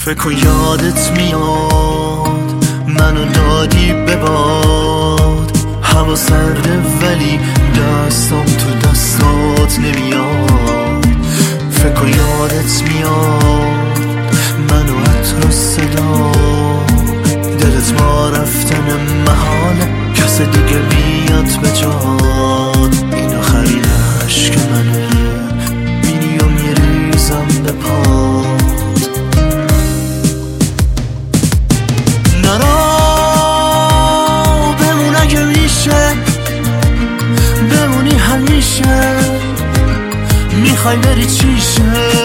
فکر کن یادت میاد منو دادی به باد، هوا سرده ولی دستم تو دستات نمیاد. فکر کن یادت میاد منو عطر و صدا، دلت ما رفتن محاله کس دیگه بیاد به جاد. این آخرین عشق منه بینی و میریزم به پاد. نرا بمون اگه میشه، بمونی همیشه، میخوای بری چیشه.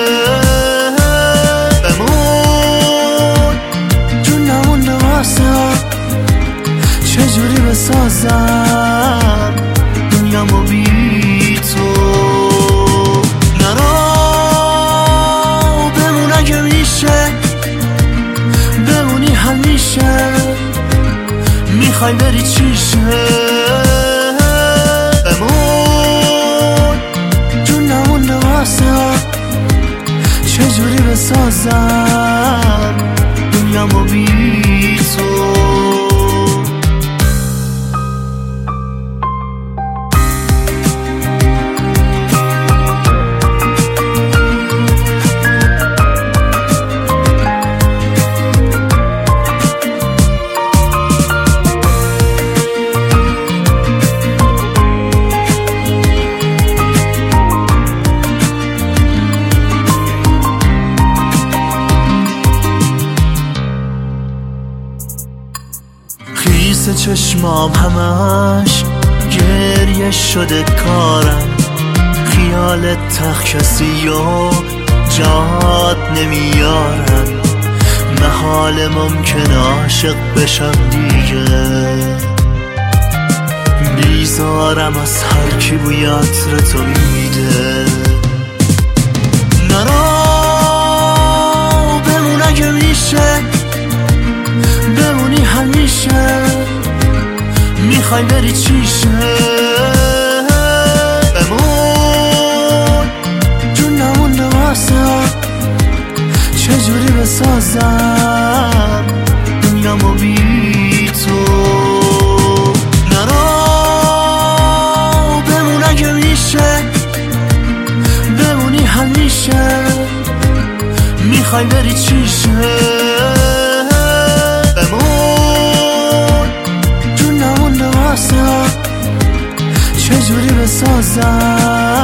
بمون جون نمونده واسه چجوری بسازم دنیامو بی تو. نرا بمون اگه میشه، بمونی همیشه، میخوای بری چیشه. بمون جون نمونده واسه چجوری بسازم دنیامو بی تو. خیس چشمام همش گریه شده کارم، خیال تخ کسی و جات نمیارم. محال ممکن عاشق بشم دیگه، بیزارم از هر کی بوی عطر تو میده. نرا بمون اگه میشه، بمونی همیشه، میخوای بری چیشه. بمون جون نمونده واسه چجوری بسازم دنیامو بی تو. نرا بمون اگه میشه، بمونی همیشه، میخوای بری چیشه. چجوری بسازم